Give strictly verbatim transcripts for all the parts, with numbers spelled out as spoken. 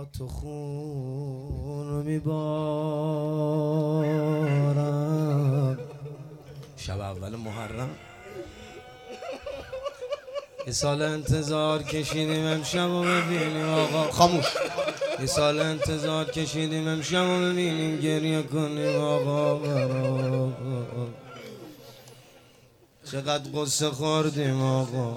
تو خون میبارم. شب اول محرم یه سال انتظار کشیدیم امشب و ببینیم آقا خاموش یه سال انتظار کشیدیم امشب و ببینیم گریه کنیم آقا. چقدر قصه خوردیم آقا.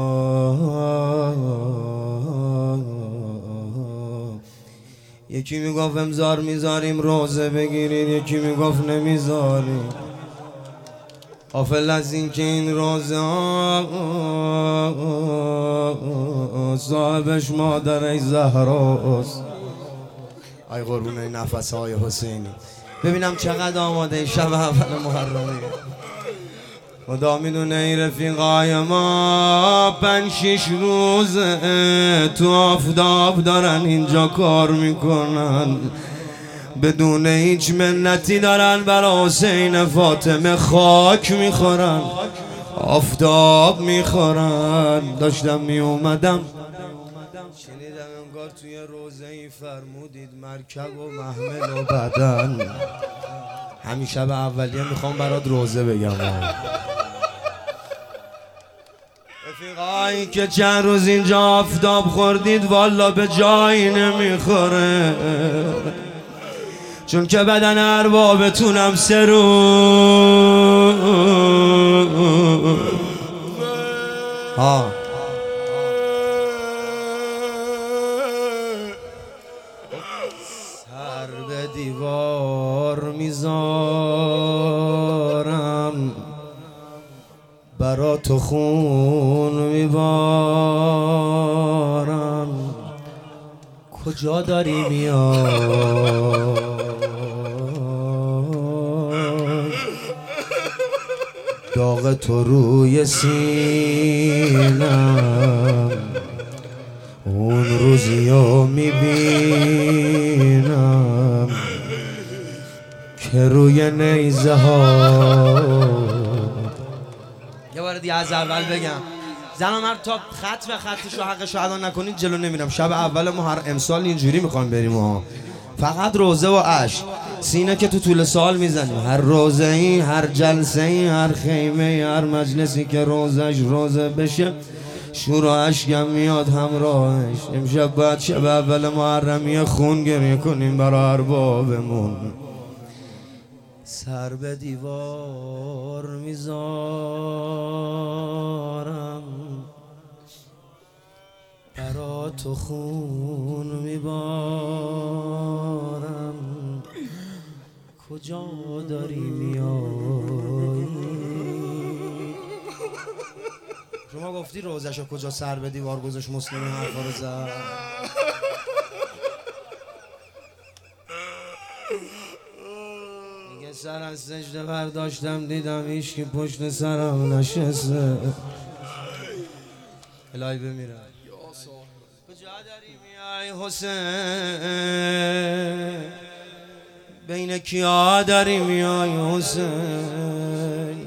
یکی میگفت امزار میذاریم روزه بگیرید، یکی میگفت نمیذاریم. غافل از این که این روزه صاحبش مادر زهراست. ای قربون این نفس های حسینی. ببینم چقدر آماده شب اول محرمی. خدا میدونه این رفیقای ما پنج شیش روزه تو آفتاب دارن اینجا کار میکنن، بدون هیچ منتی دارن برای حسین فاطمه خاک میخورن، آفتاب میخورن. داشتم میومدم شنیدم انگار توی روزه ای فرمودید مرکب و محمل و بدن. همین شب اولیه میخوام برات روزه بگم. رفیقایی که چند روز اینجا آفتاب خوردید والا به جایی نمیخوره، چون که بدن اربابتونم سه روز ها سر به دیوار میذارم، برا تو خون میبارم. کجا داری میای داغ تو روی سینم، اون روزیو میبینم که روی نیزه ها. یه بار دیگه از اول بگم زن و مرد تا خط به خطشو حقشو ادا نکنید جلو نمیرم. شب اول ما هر امسال اینجوری میخوام بریم ها، فقط روزه و عشق سینه که تو طول سال میزنیم. هر روزه ای، هر جلسه ای، هر خیمه ای، هر مجلسی که روزش روزه بشه شور و عشقم میاد همراهش. امشب باید شب اول محرمی خون گریه کنیم برای اربابمون. سر به دیوار میذارم، برا تو خون میبارم. کجا داری میای شما گفتی روزشو کجا سر به دیوار گذاشت مسلمی حرفا رو زد. میگه سر از سجده برداشتم دیدم هیچ که پشت سرم نشسته. الهی بمیرم. کجا داری میای حسین، بین کیا داری میای حسین.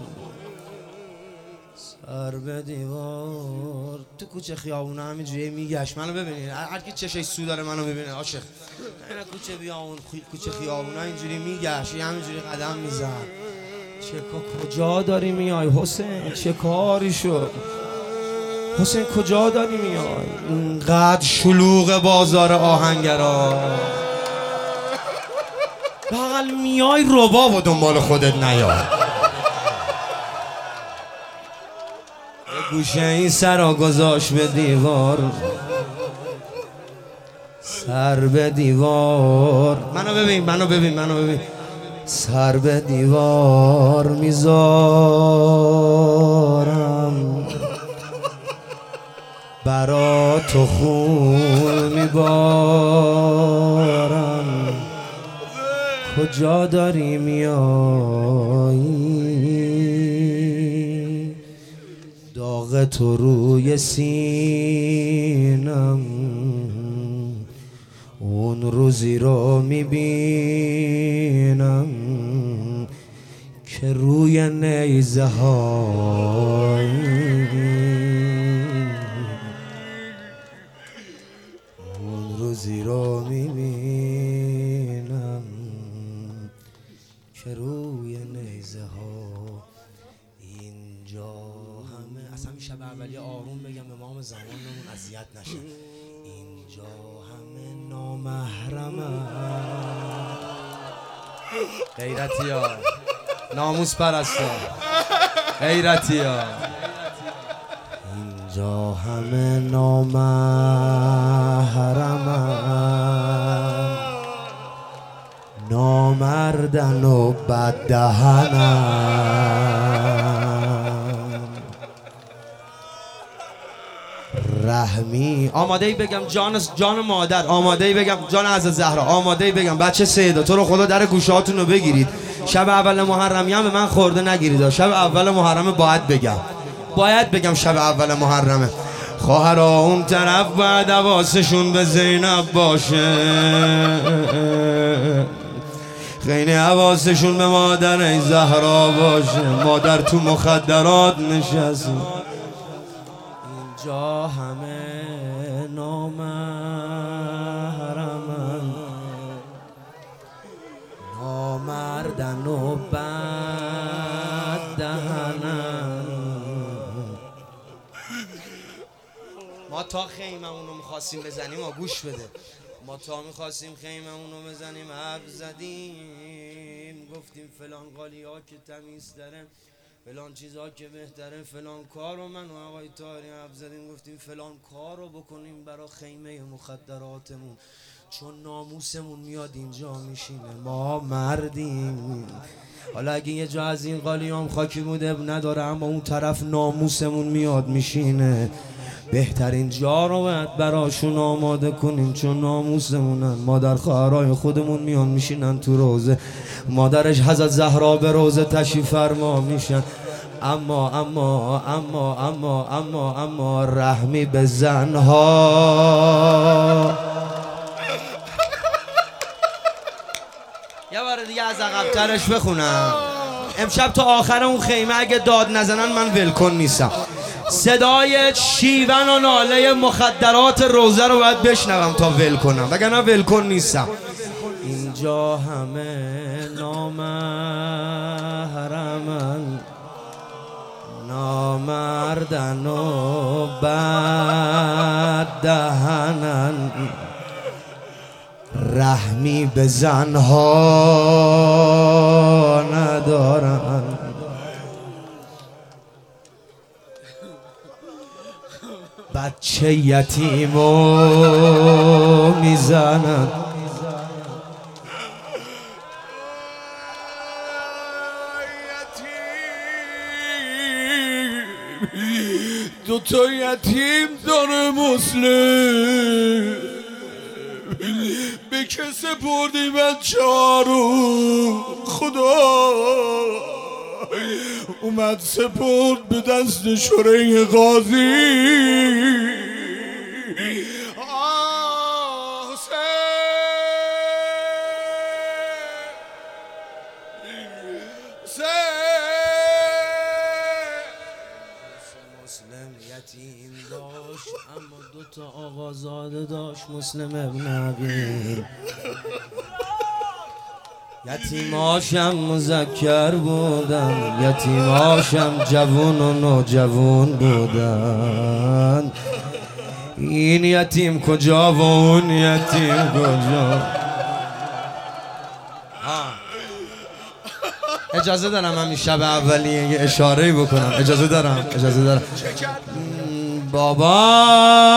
سر به دیوار تو کوچه خیابونه همینجوری میگشت. منو ببینید هر کی چشش سو داره منو ببینه عاشق. این کوچه بیامون کوچه خیابونه اینجوری میگشت همینجوری قدم میزد. چه کجا داری میای حسین، چه کاری شد حسین، کجا داری میای؟ اینقدر شلوغ بازار آهنگرا، بغل میای رباب و دنبال خودت نیای. گوشه این سرا گذاشت به دیوار، سر به دیوار. منو ببین منو ببین منو ببین سر به دیوار میذارم، برا تو خون میبارم. کجا داری میای داغ تو روی سینم، اون روزی رو میبینم که روی نیزه های اون روزی رو می که روی نیزه ها اینجا همه. اصلا شب اولی آروم بگم امام زمانمون اذیت نشه. اینجا همه نامحرمن. غیرتی ها، ناموس پرستا، غیرتی ها. اینجا همه نامحرمن، نامردن و بددهنن. رحمی آماده ای بگم جان جان مادر، آماده ای بگم جان از زهرا، آماده ای بگم بچه سیدا تو رو خدا در گوشهاتون رو بگیرید. شب اول محرمی هم به من خورده نگیرید. شب اول محرمه باید بگم باید بگم شب اول محرمه. خواهرها اون طرف بعد حواسشون به زینب باشه، خیلی حواسشون به مادر زهرا باشه. مادر تو مخدرات نشست. اینجا همه نامحرمن، نامردن و بددهنن. ما تا خیممون رو میخواستیم بزنیم، ما گوش بده، ما تا میخواستیم خیممون رو بزنیم حرف زدیم، گفتیم فلان قالی ها که تمیز داره، فلان چیزها که بهتره، فلان کار رو. من و آقای طاهری حرف زدیم، گفتیم فلان کار رو بکنیم برای خیمه مخدراتمون، چون ناموسمون میاد اینجا میشینه. ما مردیم. حالا اگه یه جا از این قالیام خاکی بوده نداره، اما اون طرف ناموسمون میاد میشینه. بهترین جا رو باید براشون آماده کنیم، چون ناموسمونن. مادر خواهرای خودمون میان میشینن تو روزه، مادرش حضرت زهرا به روزه تشریف فرما میشن. اما اما اما اما اما اما رحمی به زنها. یه بار دیگه از عقب‌ترش بخونم. امشب تا آخر اون خیمه اگه داد نزنن من ولکن نیستم. صدای شیون و ناله مخدرات روزه رو باید بشنوم تا ول کنم، وگرنه ولکن نیستم. اینجا همه نامحرمن، نامردن و بددهنن. رحمی به زنها ندارن. بچه یتیمو میزنن. دو تا یتیم داره مسلم، به کس بردی بچه ها رو. خدا اومد سپرد به دست شورای قاضی. آه مسلم یتیم داشت، اما دوتا آقازاده داشت، مسلم ابن عقیل. یتیماشم مذکر بودن، یتیماشم جوون و نوجوون بودن. این یتیم کجا و اون یتیم کجا؟ اجازه دارم همین شب اولیه یه اشاره‌ای بکنم؟ اجازه دارم اجازه دارم بابا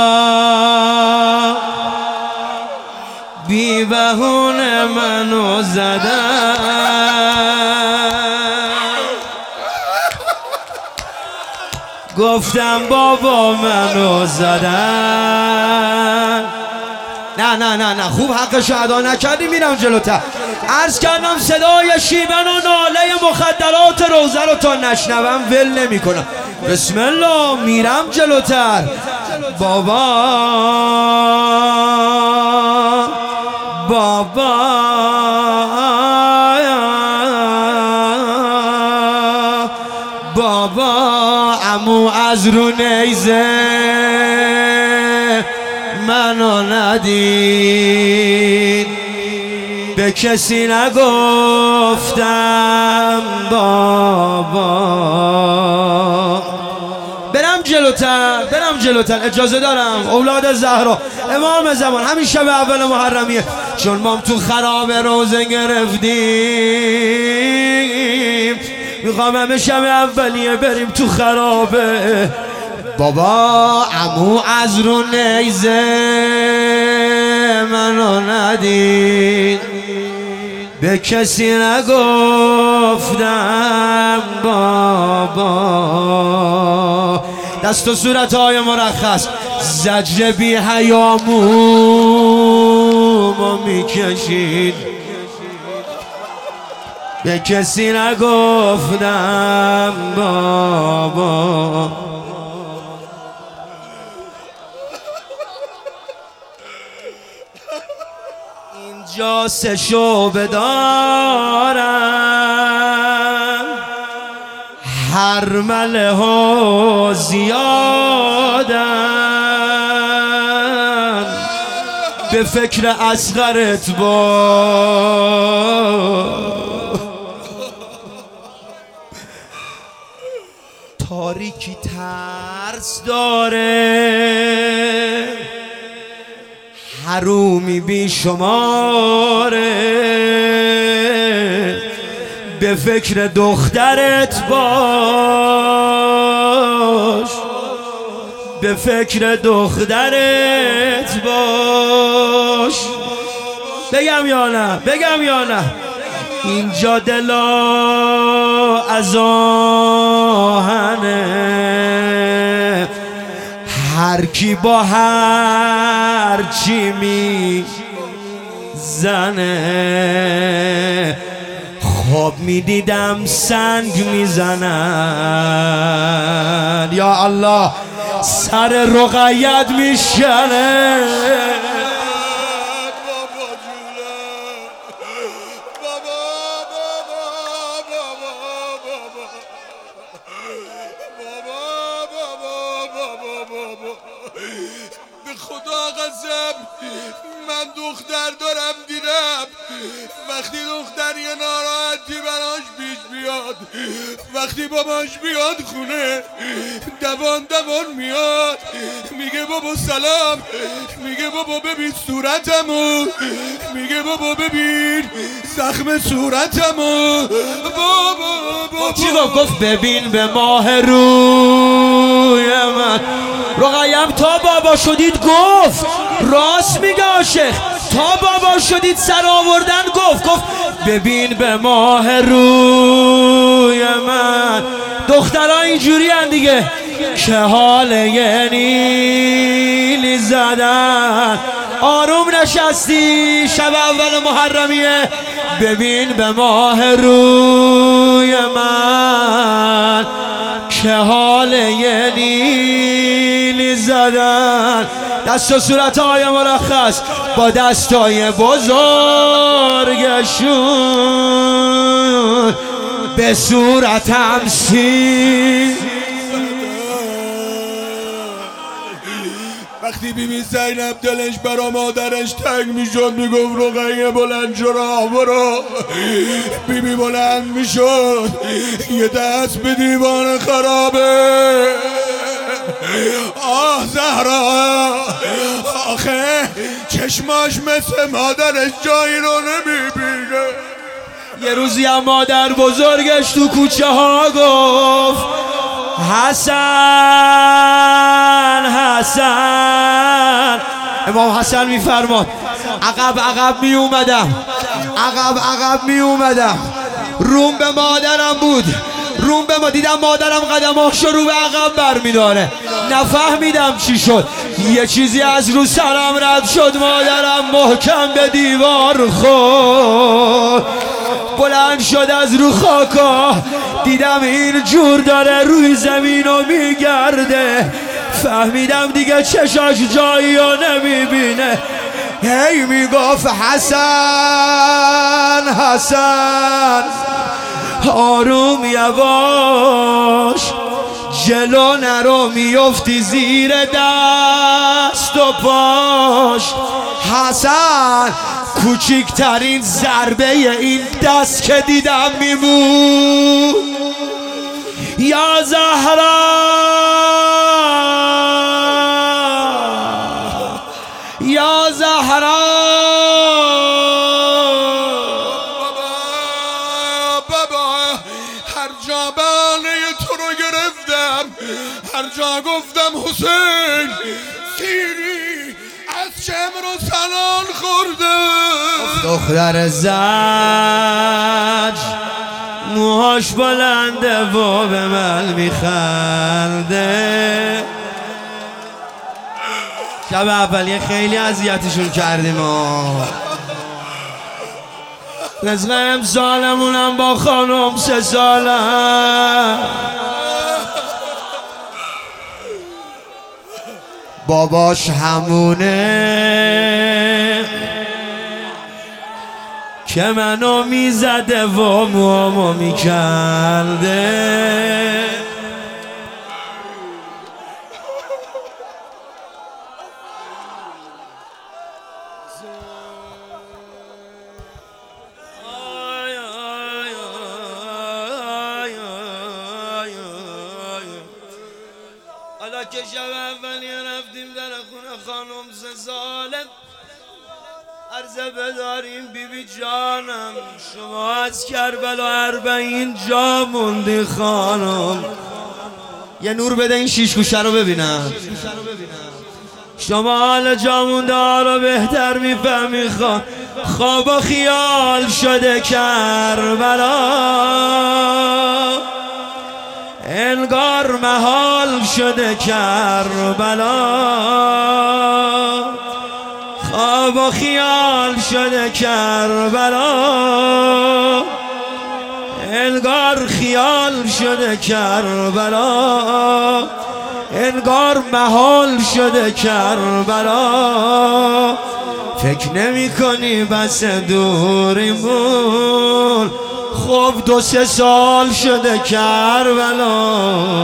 بی بهونه منو زدن، گفتم بابا منو زدن. نه نه نه نه خوب حقشو ادا نکردی، میرم جلوتر. عرض کردم صدای شیون و ناله مخدرات روزه رو تا نشنوم ول نمی کنم. بسم الله میرم جلوتر. بابا بابا بابا عمو از رو نیزه منو ندید، به کسی نگفتم بابا. برم جلوتر برم جلوتر اجازه دارم. اولاد زهرا امام زمان همین شب اول محرمیه، چون ما تو خراب روزه گرفتیم، میخوام همه شب اولیه بریم تو خرابه. بابا عمو از رو نیزه منو ندید، به کسی نگفتم بابا. دست و صورتهای مرخص زجر بی حیامو میکشید، به کسی نگفتم بابا. اینجا سه شعبه دارم، هر مله ها زیادن، به فکر اصغرت با تاریکی ترس داره، حرومی بی شماره، به فکر دخترت باش، به فکر دخترت باش. بگم یا نه بگم یا نه؟ اینجا دلا از آهنه، هر کی با هر چی می زنه. خواب می دیدم سنگ می زنن، یا الله سر رقیت می شنه. به خدا قسم من دختر دارم دیدم، وقتی دختر یه ناراحتی براش پیش بیاد، وقتی باباش بیاد خونه دوان دوان میاد، میگه بابا سلام، میگه بابا ببین صورتمو، میگه بابا ببین زخم صورتمو. بابا بابا چی گفت؟ ببین به ماه روی من. رقیم تا بابا شدید گفت، راست میگه عاشق، تا بابا شدید سر آوردن گفت. گفت ببین به ماه روی من. دخترها اینجوری هن دیگه که حال یه نیلی زدن. آروم نشستی شب اول محرمیه، ببین به ماه روی من که حال یه نیلی زدن. دست و صورتهای مرخص با دستای بزرگشون به صورتم سی. وقتی بیبی زینب دلش برا مادرش تنگ میشد میگفت رقیه بلند چرا برو. بیبی بلند میشد یه دست به دیوان خرابه. آه زهرا آخه چشماش مثل مادرش جایی رو نمیبینه. یه روزی هم مادر بزرگش تو کوچه ها گفت حسن حسن. امام حسن میفرماد عقب عقب می اومدم، عقب عقب می اومدم، روم به مادرم بود، روم به ما دیدم مادرم قدماشو رو به عقب برمیداره، نفهمیدم چی شد. یه چیزی از رو سرم رد شد، مادرم محکم به دیوار خورد، بلند شد از رو خاکا، دیدم این جور داره روی زمین و میگرده، فهمیدم دیگه چشاش جایی رو نمیبینه. هی میگفت حسن حسن، آروم یواش جلو نرو میفتی زیر دست و پاش. حسن کوچکترین ضربه این دست که دیدم میمون. یا زهرا یا زهرا بابا هر جا بانه تو رو گرفتم، هر جا گفتم حسین سیری از چمر و سنان خورده. دختر زج موهاش بلنده و به من میخنده. شب اولیه خیلی اذیتشون کردیم و رزق امسالمونم با خانم سه سالم. باباش همونه که منو میزده و موامو میکنده. حالا که شب اولی رفتیم در خونه خانم سه ساله، عرضه بداریم بی بی جانم شما از کربلا اربعین جا موندی خانم. یه نور بده این شیش گوشه رو ببینم. شما حال جا مونده ها رو بهتر میفهمی خان. خواب و خیال شده کربلا، انگار محال شده کربلا. خواب و خیال شده کربلا، انگار خیال شده کربلا، انگار محال شده کربلا. فکر نمی کنی بس دوریمون، خب دو سه سال شده کربلا،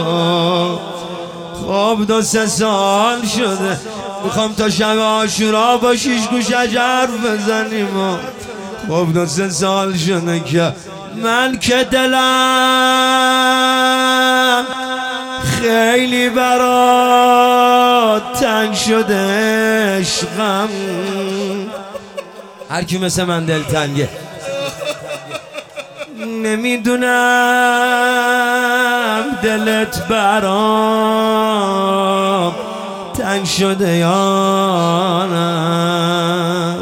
خب دو سه سال شده. میخوام تا شب عاشورا با شیش گوش حرف بزنیم و خب دو سه سال شده که من که دلم خیلی برات تنگ شده عشقم. هر کی مثل من دل تنگه. نمیدونم دلت برام تنگ شده یا نه.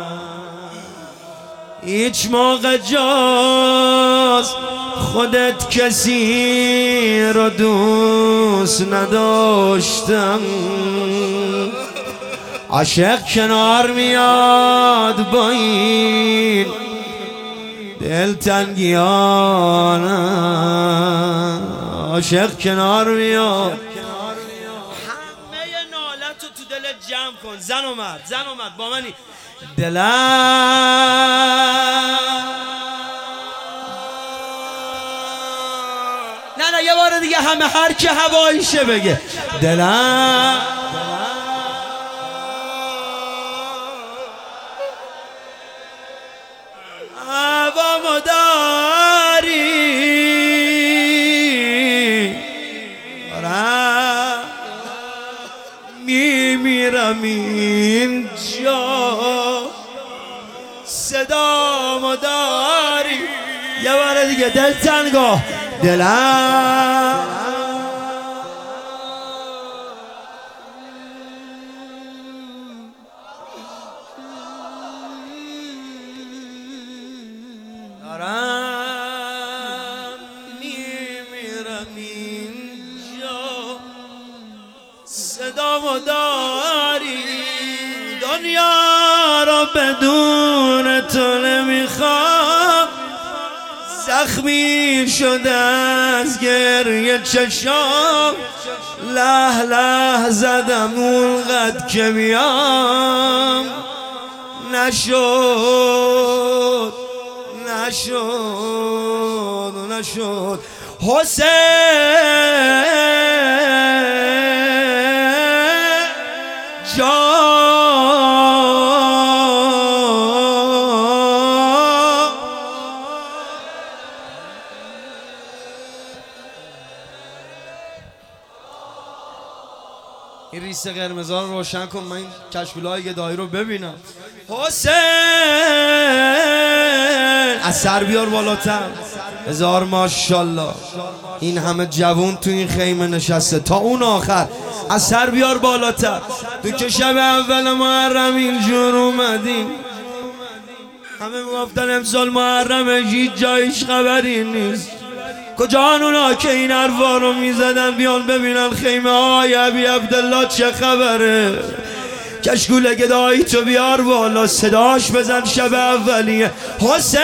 هیچ موقع جز خودت کسی رو دوست نداشتم. عاشق کنار میاد با این دلتنگیانه، عاشق کنار میاد. همه نالت رو تو دلت جمع کن. زن و مرد، زن و مرد با منی. دلم نه نه یه بار دیگه همه هر که هواییشه بگه. دلم هوامو داری دارم میمیرم اینجا، صدامو داری. یه بار دیگه دلتنگا. دلم دارم میمیرم اینجا، صدامو داری. دنیا رو بدون تو نمیخوام، زخمی شده از گریه چشام. له له زدم اونقدر که بیام، نشد نشد نشد. حسین جان این ریس قرمزا رو روشن کن، من این کشکولای گدایی رو ببینم. حسین از سر بیار بالاتر. هزار ماشاءالله. این همه جوون تو این خیمه نشسته تا اون آخر. از سر بیار بالاتر. تو که شب اول محرم اینجور اومدیم، همه میگفتن امسال محرم هیچ جایش خبری نیست. کجان اونا که این حرفا رو میزدن بیان ببینن خیمه های ابی عبدالله چه خبره؟ کشکول گدایی تو بیار بالا، صداش بزن شب اولیه. حسین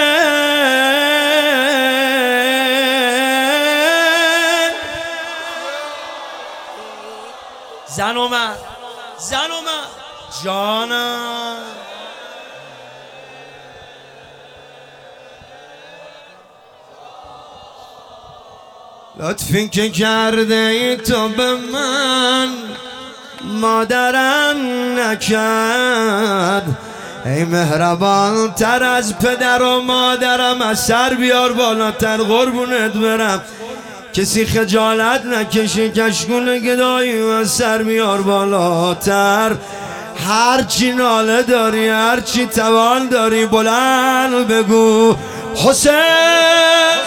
زن اومد، زن اومد جانم. لطفی که کرده ای تو به من مادرم نکرد، ای مهربان تر از پدر و مادرم. از سر بیار بالاتر قربونت برم. کسی خجالت نکشه، کشکول گدایی و سر بیار بالاتر. هرچی ناله داری، هرچی توان داری، بلند بگو حسین.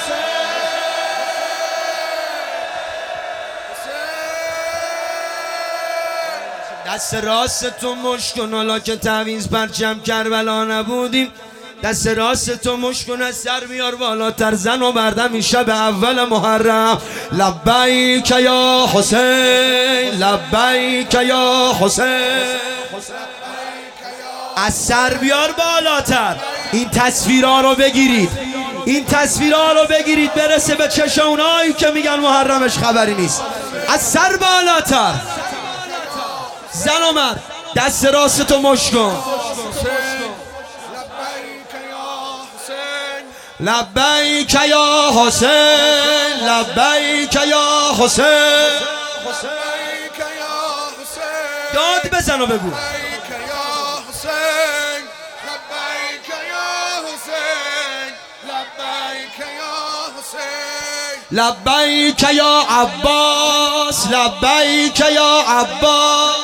دست راست تو مشت کن، حالا که تعویض پرچم کربلا نبودیم. دست راست تو مشت کن، از سر بیار بالاتر. زن و مردم این شب اول محرم. لبیک یا حسین، لبیک یا حسین. از سر بیار بالاتر. این تصویرها رو بگیرید، این تصویرها رو بگیرید برسه به چشم اونایی که میگن محرمش خبری نیست. از سر بالاتر. زن و مرد دست راست تو مشت کن. لبیک یا حسین، لبیک یا حسین. داد بزن و بگو لبیک یا عباس، لبیک یا عباس.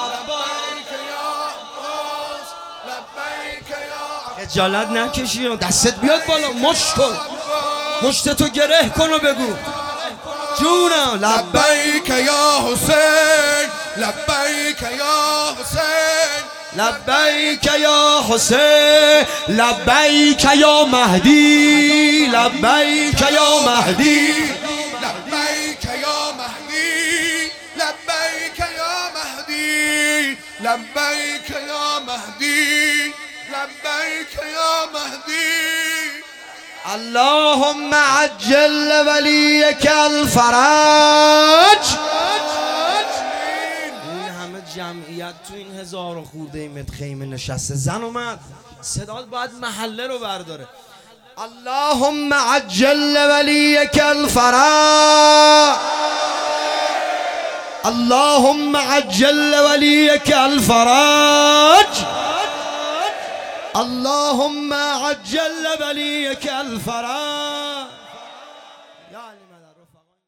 خجالت نکشی، دستت بیاد بالا، مشت کن، مشت تو گره کن و بگو جونم. لبیک یا حسین، لبیک یا حسین، لبیک یا حسین، لبیک یا مهدی، لبیک یا مهدی، لبیک یا مهدی، لبیک یا مهدی، لبیک یا مهدی، لبیک یا مهدی. اللهم عجل ولیک الفرج. این همه جمعیت تو این هزار و خورده متر خیمه نشسته، زن و مرد، صدات باید محله رو برداره. اللهم عجل ولیک الفرج، اللهم عجل ولیک الفرج، اللهم عجل ولیک الفرج.